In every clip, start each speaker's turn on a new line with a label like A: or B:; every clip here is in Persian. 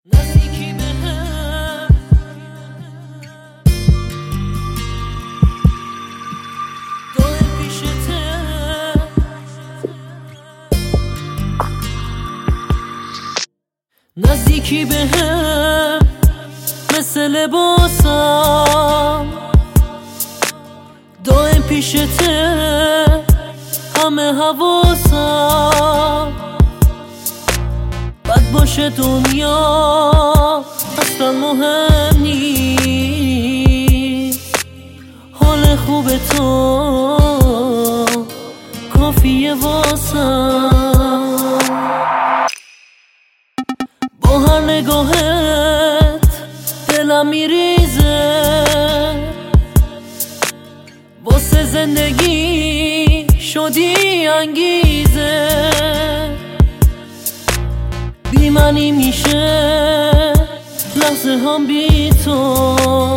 A: نزدیکی به هم دائم پیشته، نزدیکی به هم مثل لباسم، دائم پیشته همه حواسم. بد باشه دنیا اصلا مهم نیست، حال خوب تو کافیه واسم. با هر نگاهت دلم میریزه، واسه زندگی شدی انگیزه. بی منی میشه لحظه هم بی تو،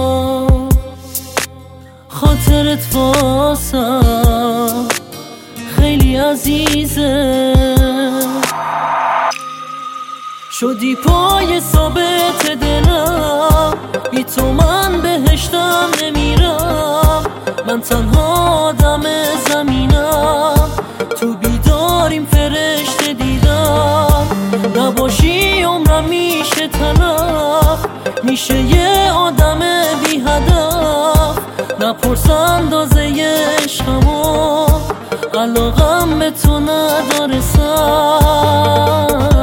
A: خاطرت واسم خیلی عزیزه. شدی پای ثابت دلم، بی تو من بهشتم نمیرم. من تنها آدم زمینم، تو بیداریم فرشته دیدم. نباشی عمرم میشه تلف، میشه یه آدم بی هدف. نپرس اندازه عشقمو، علاقم به تو نداره سر.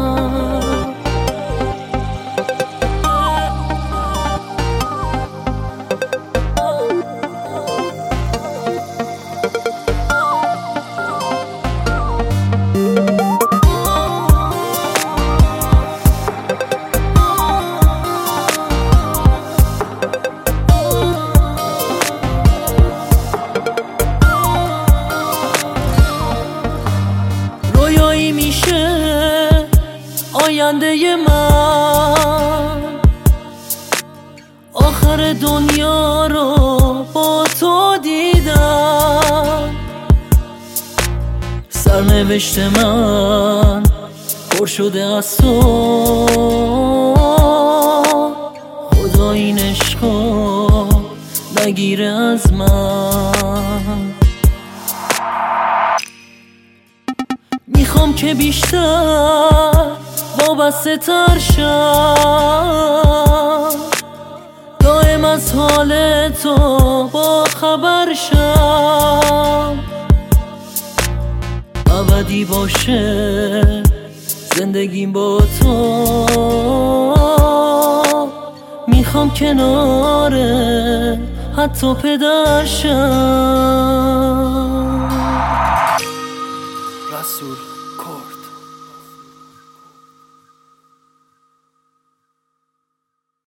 A: رویایی میشه آینده من، آخر دنیا رو با تو دیدم. سرنوشت من پر شده از تو، خدا این عشقو نگیره از من. میخوام که بیشتر وابسته تر شم، دائم از حال تو با خبر شم. ابدی باشه زندگیم با تو، میخوام کناره حتی پدر شم.